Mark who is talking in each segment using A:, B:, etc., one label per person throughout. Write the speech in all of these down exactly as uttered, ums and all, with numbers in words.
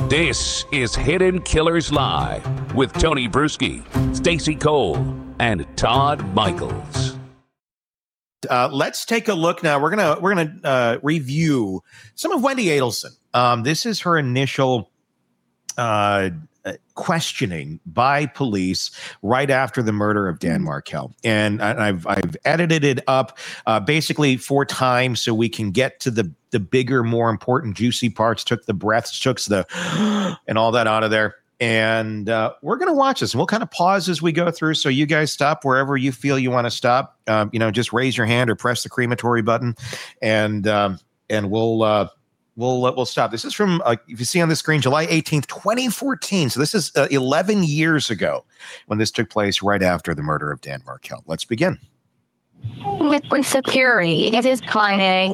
A: This is Hidden Killers Live with Tony Bruschi, Stacey Cole, and Todd Michaels.
B: Uh, let's take a look now. We're gonna we're gonna uh, review some of Wendy Adelson. Um, this is her initial uh, questioning by police right after the murder of Dan Markel, and I've I've edited it up uh, basically four times so we can get to the the bigger, more important, juicy parts. Took the breaths, took the and all that out of there. And uh, we're going to watch this, and we'll kind of pause as we go through. So you guys stop wherever you feel you want to stop. Um, you know, just raise your hand or press the crematory button, and um, and we'll uh, we'll uh, we'll stop. This is from uh, if you see on the screen, July eighteenth, twenty fourteen. So this is uh, eleven years ago when this took place, right after the murder of Dan Markel. Let's begin.
C: With, with security, it is climbing.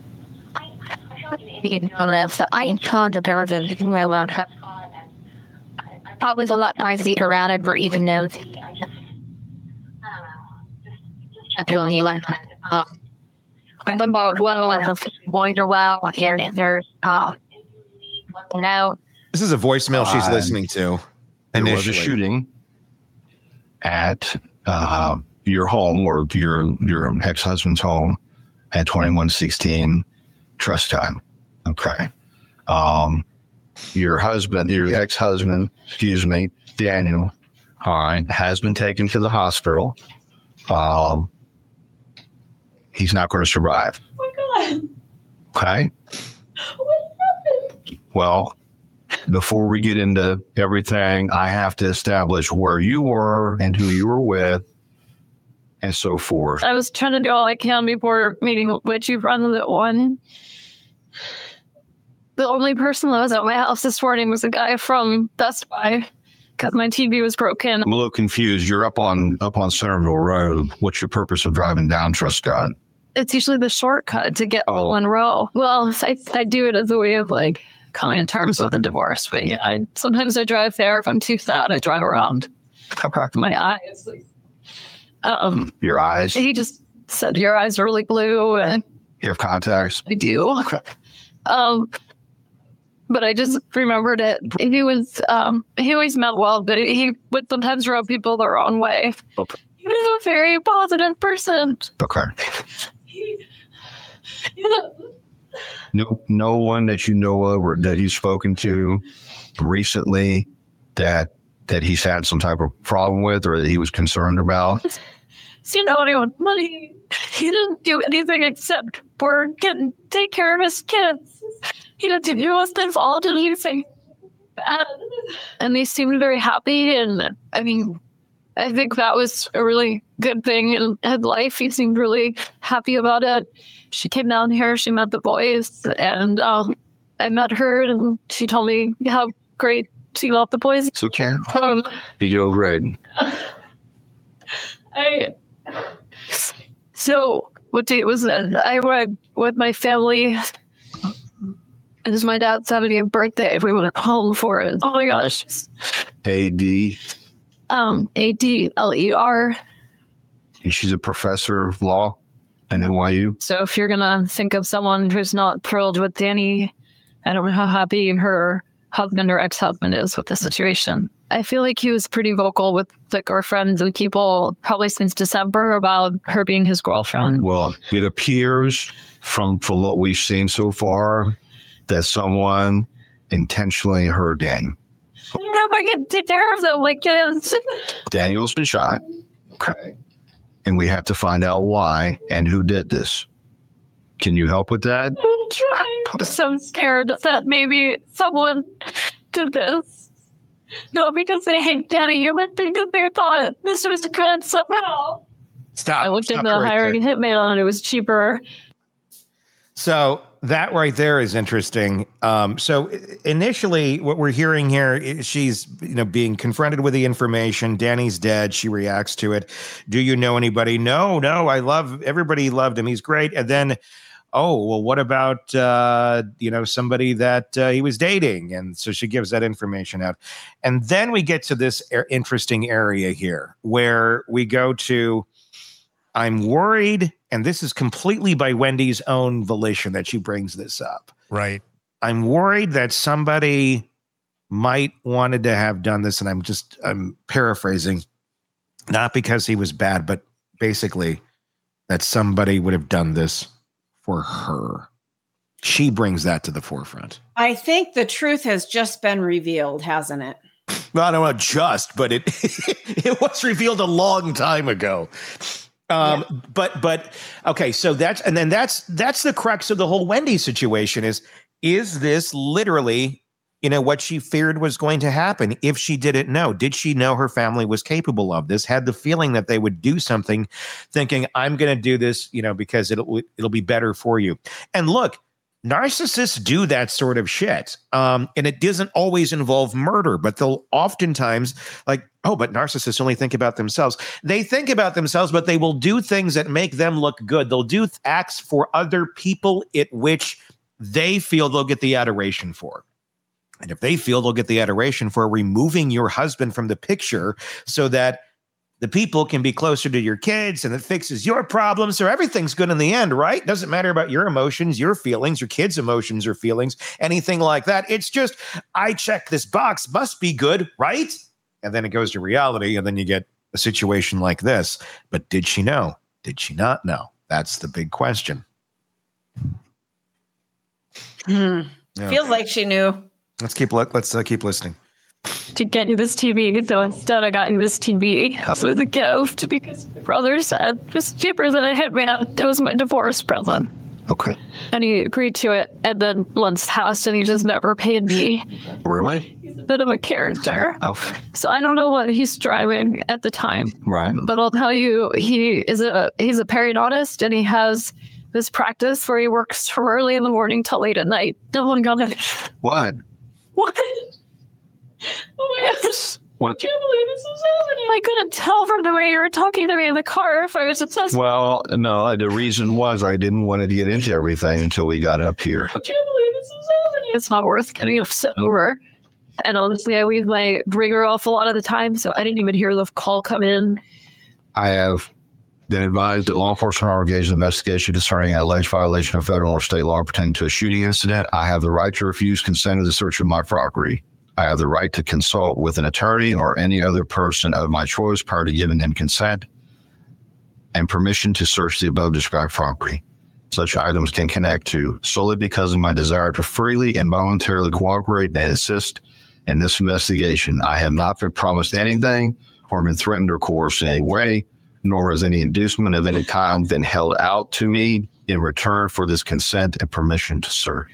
C: You know that, so I told the person to my laptop. I was a lot nicer around it for even knows. Actually, like, uh, I'm about well, I'm going to well, here and there, uh, now.
B: This is a voicemail she's uh, listening to.
D: There was a shooting at uh, your home or your your ex-husband's home at twenty-one sixteen Trust Time. Okay. Um, your husband, your ex-husband, excuse me, Daniel, all right, has been taken to the hospital. Um, he's not going to survive.
E: Oh my God.
D: Okay.
E: What happened?
D: Well, before we get into everything, I have to establish where you were and who you were with and so forth.
E: I was trying to do all I can before meeting with you from the one. The only person that was at my house this morning was a guy from Best Buy because my T V was broken.
D: I'm a little confused. You're up on up on Centerville Road. What's your purpose of driving down Truscott?
E: It's usually the shortcut to get oh. one row. Well, I, I do it as a way of like coming in terms with the divorce. But yeah, I, sometimes I drive there. If I'm too sad, I drive around. My eyes. Um,
D: your eyes?
E: He just said, your eyes are really blue. And
D: you have contacts?
E: I do. Um, but I just remembered it. He was, um, he always meant well, but he would sometimes rub people the wrong way.
D: Okay.
E: He was a very positive person.
D: Okay.
E: He, yeah.
D: No, no one that you know of or that he's spoken to recently that that he's had some type of problem with or that he was concerned about.
E: So, you know, anyone money. He didn't do anything except for getting take care of his kids. He didn't do wasn't involved in anything bad. And they seemed very happy. And I mean, I think that was a really good thing in his life. He seemed really happy about it. She came down here, she met the boys, and um, I met her, and she told me how great she loved the boys.
D: So, Karen, um, you go great.
E: I, so, what date was that? I went with my family. It was my dad's seventieth birthday. We went home for it. Oh my gosh.
D: A D.
E: Um, A D L E R.
D: And she's a professor of law at N Y U.
E: So if you're going to think of someone who's not thrilled with Danny, I don't know how happy her husband or ex-husband is with the situation. I feel like he was pretty vocal with like our friends and people probably since December about her being his girlfriend.
D: Well, it appears from, from what we've seen so far that someone intentionally hurt Danny.
E: How am I going to take care of them like kids?
D: Daniel's been shot. Okay. And we have to find out why and who did this. Can you help with that?
E: I'm trying. I'm so scared that maybe someone did this. No, because they hate Danny, but because they thought this was good somehow.
B: Stop.
E: I looked
B: Stop
E: into
B: right
E: hiring a hitman and it was cheaper.
B: So that right there is interesting. Um, so initially what we're hearing here is she's, you know, being confronted with the information. Danny's dead. She reacts to it. Do you know anybody? No, no, I love, everybody loved him. He's great. And then, oh, well, what about, uh, you know, somebody that uh, he was dating? And so she gives that information out. And then we get to this er- interesting area here where we go to, I'm worried, and this is completely by Wendy's own volition that she brings this up.
F: Right.
B: I'm worried that somebody might wanted to have done this, and I'm just I'm paraphrasing, not because he was bad, but basically that somebody would have done this for her. She brings that to the forefront.
F: I think the truth has just been revealed, hasn't it?
B: Well, I don't know just, but it it was revealed a long time ago. Um, yeah. But but okay, so that's and then that's that's the crux of the whole Wendy situation is is this literally, you know, what she feared was going to happen if she didn't know? Did she know her family was capable of this? Had the feeling that they would do something, thinking I'm going to do this, you know, because it'll it'll be better for you. And look, narcissists do that sort of shit. Um, and it doesn't always involve murder, but they'll oftentimes like, oh, but narcissists only think about themselves. They think about themselves, but they will do things that make them look good. They'll do acts for other people at which they feel they'll get the adoration for. And if they feel they'll get the adoration for removing your husband from the picture so that the people can be closer to your kids and it fixes your problems, so everything's good in the end, right? Doesn't matter about your emotions, your feelings, your kids' emotions or feelings, anything like that. It's just, I check this box, must be good, right? And then it goes to reality, and then you get a situation like this. But did she know? Did she not know? That's the big question.
F: Hmm.
B: Yeah.
F: Feels like she knew.
B: Let's keep let's uh, keep listening.
E: To get you this T V, so instead I got you this T V with a gift because my brother said it was cheaper than a hitman. It was my divorce present.
D: Okay.
E: And he agreed to it, and then once passed, and he just never paid me.
D: Really?
E: He's a bit of a character.
D: Oh.
E: So I don't know what he's driving at the time.
D: Right.
E: But I'll tell you, he is a he's a periodontist, and he has this practice where he works from early in the morning till late at night. Oh my God.
D: What?
E: What? Oh my gosh.
D: What?
E: I can't believe this is happening. I couldn't tell from the way you were talking to me in the car if I was obsessed.
D: Well, no, the reason was I didn't want to get into everything until we got up here.
E: I can't believe this is happening. It's not worth getting upset over. And honestly, I leave my ringer off a lot of the time, so I didn't even hear the call come in.
D: I have been advised that law enforcement are engaged in an investigation concerning an alleged violation of federal or state law pertaining to a shooting incident. I have the right to refuse consent to the search of my property. I have the right to consult with an attorney or any other person of my choice prior to giving them consent and permission to search the above described property. Such items can connect to solely because of my desire to freely and voluntarily cooperate and assist in this investigation. I have not been promised anything or been threatened or coerced in any way, nor has any inducement of any kind been held out to me in return for this consent and permission to search.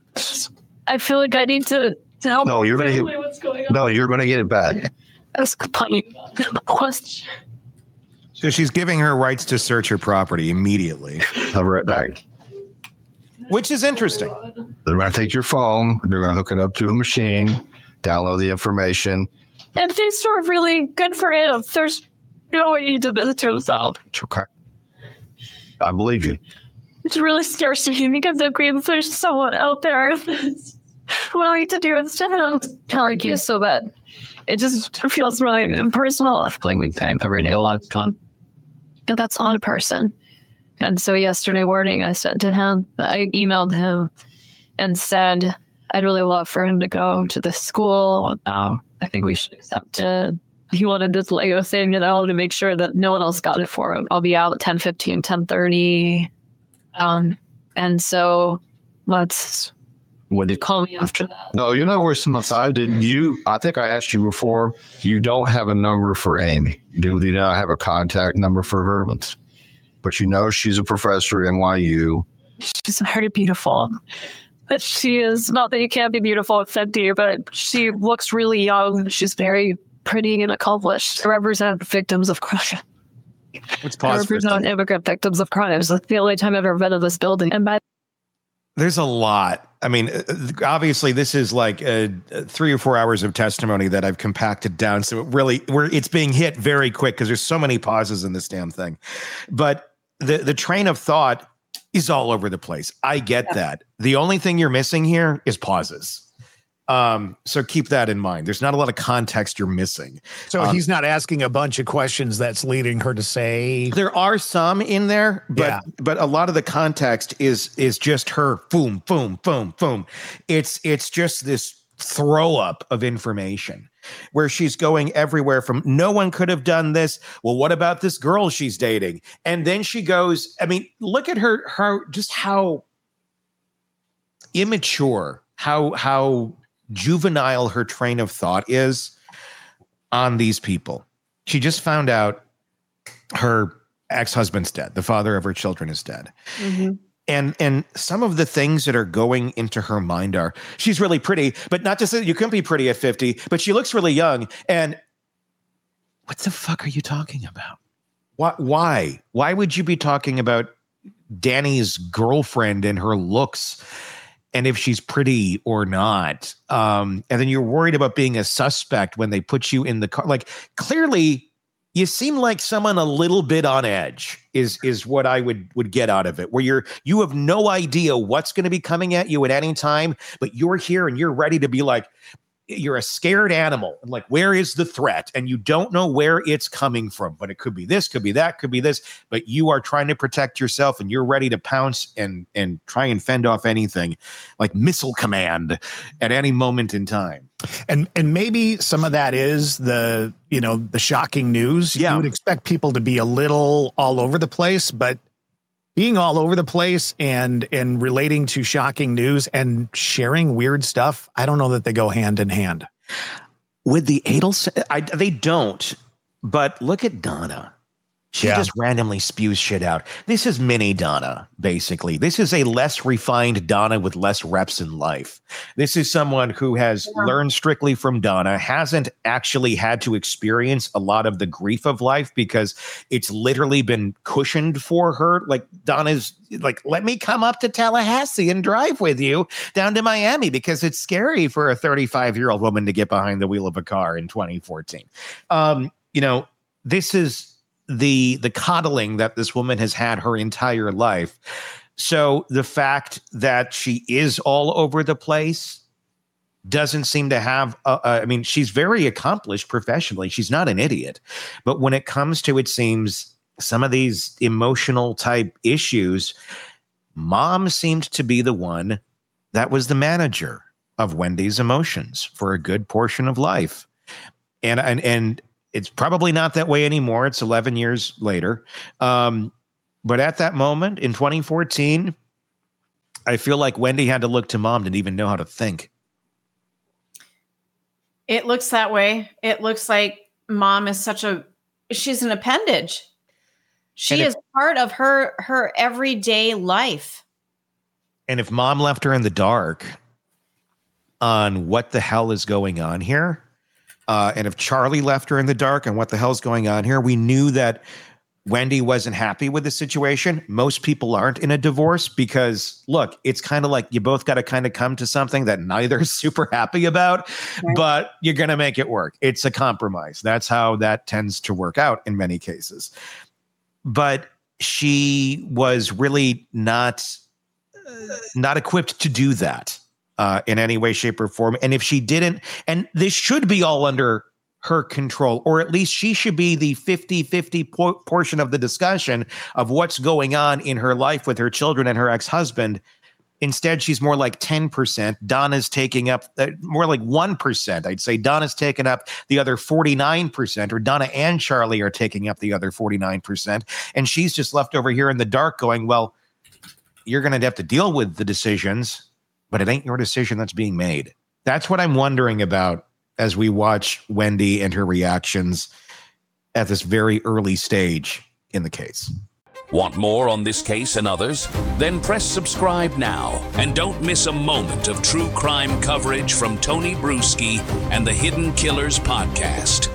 E: I feel like I need to tell
D: No, you're going to
E: me what's going on.
D: No, you're going to get it back.
E: That's complaining about the question.
B: So she's giving her rights to search her property immediately.
D: I'll be right back.
B: Which is interesting.
D: They're going to take your phone. They're going to hook it up to a machine, download the information.
E: And things sort of really good for him. There's no way to visit himself.
D: It's okay. I believe you.
E: It's really scares me because it means there's someone out there that's willing to do instead of telling you so bad. It just feels really impersonal. I'm playing with time every day. A lot of fun. And that's on a person. And so yesterday morning, I said to him, I emailed him and said, I'd really love for him to go to this school. Um, I think we should accept it. He wanted this Lego thing, you know, to make sure that no one else got it for him. I'll be out at ten fifteen, ten thirty. Um, and so let's, would you call me after that?
D: No, you're not worse than I did. You, I think I asked you before, you don't have a number for Amy. Do you not have a contact number for her? But you know she's a professor at N Y U.
E: She's very beautiful. But she is, not that you can't be beautiful at fifty, but she looks really young. She's very pretty and accomplished. I represent victims of crime.
B: Let's
E: I
B: pause for a
E: represent
B: second.
E: immigrant victims of crimes. That's the only time I've ever been in this building. And by
B: There's a lot. I mean, obviously, this is like uh, three or four hours of testimony that I've compacted down. So it really, we're it's being hit very quick because there's so many pauses in this damn thing. But the the train of thought is all over the place. I get
F: Yeah.
B: that. The only thing you're missing here is pauses. Um, so keep that in mind. There's not a lot of context you're missing.
G: So
B: Um,
G: he's not asking a bunch of questions that's leading her to say,
B: There are some in there, but
G: Yeah.
B: but a lot of the context is is just her boom, boom, boom, boom. It's it's just this throw up of information where she's going everywhere from no one could have done this. Well, what about this girl she's dating? And then she goes, I mean, look at her, her just how immature, how, how juvenile her train of thought is on these people. She just found out her ex-husband's dead. The father of her children is dead. Mm-hmm. And and some of the things that are going into her mind are, she's really pretty, but not just that you couldn't be pretty at fifty, but she looks really young. And what the fuck are you talking about? Why? Why? Why would you be talking about Danny's girlfriend and her looks and if she's pretty or not? Um, and then you're worried about being a suspect when they put you in the car. Like, clearly, you seem like someone a little bit on edge is is what I would would get out of it, where you're you have no idea what's going to be coming at you at any time, but you're here and you're ready to be like, you're a scared animal. Like, where is the threat? And you don't know where it's coming from, but it could be this, could be that, could be this, but you are trying to protect yourself and you're ready to pounce and and try and fend off anything like Missile Command at any moment in time.
G: And and maybe some of that is the, you know, the shocking news.
B: Yeah.
G: You would expect people to be a little all over the place, but being all over the place and and relating to shocking news and sharing weird stuff, I don't know that they go hand in hand.
B: With the Adelson, I, they don't. But look at Donna. She
G: Yeah.
B: just randomly spews shit out. This is mini Donna, basically. This is a less refined Donna with less reps in life. This is someone who has
F: Yeah.
B: learned strictly from Donna, hasn't actually had to experience a lot of the grief of life because it's literally been cushioned for her. Like, Donna's like, let me come up to Tallahassee and drive with you down to Miami because it's scary for a thirty-five-year-old woman to get behind the wheel of a car in twenty fourteen. Um, you know, this is the the coddling that this woman has had her entire life. So the fact that she is all over the place doesn't seem to have a, a, I mean, she's very accomplished professionally. She's not an idiot. But when it comes to, it seems, some of these emotional type issues, Mom seemed to be the one that was the manager of Wendy's emotions for a good portion of life. And and and it's probably not that way anymore. It's eleven years later. Um, but at that moment in twenty fourteen, I feel like Wendy had to look to Mom to even know how to think.
F: It looks that way. It looks like Mom is such a, she's an appendage. She
B: And if-
F: is part of her, her everyday life.
B: And if Mom left her in the dark on what the hell is going on here, Uh, and if Charlie left her in the dark on what the hell's going on here, we knew that Wendy wasn't happy with the situation. Most people aren't in a divorce because, look, it's kind of like you both got to kind of come to something that neither is super happy about,
F: Right.
B: but you're going to make it work. It's a compromise. That's how that tends to work out in many cases. But she was really not, uh, not equipped to do that. Uh, in any way, shape, or form. And if she didn't, and this should be all under her control, or at least she should be the fifty-fifty po- portion of the discussion of what's going on in her life with her children and her ex-husband. Instead, she's more like ten percent. Donna's taking up uh, more like one percent. I'd say Donna's taking up the other forty-nine percent, or Donna and Charlie are taking up the other forty-nine percent. And she's just left over here in the dark going, well, you're going to have to deal with the decisions, but it ain't your decision that's being made. That's what I'm wondering about as we watch Wendy and her reactions at this very early stage in the case.
A: Want more on this case and others? Then press subscribe now and don't miss a moment of true crime coverage from Tony Bruschi and the Hidden Killers podcast.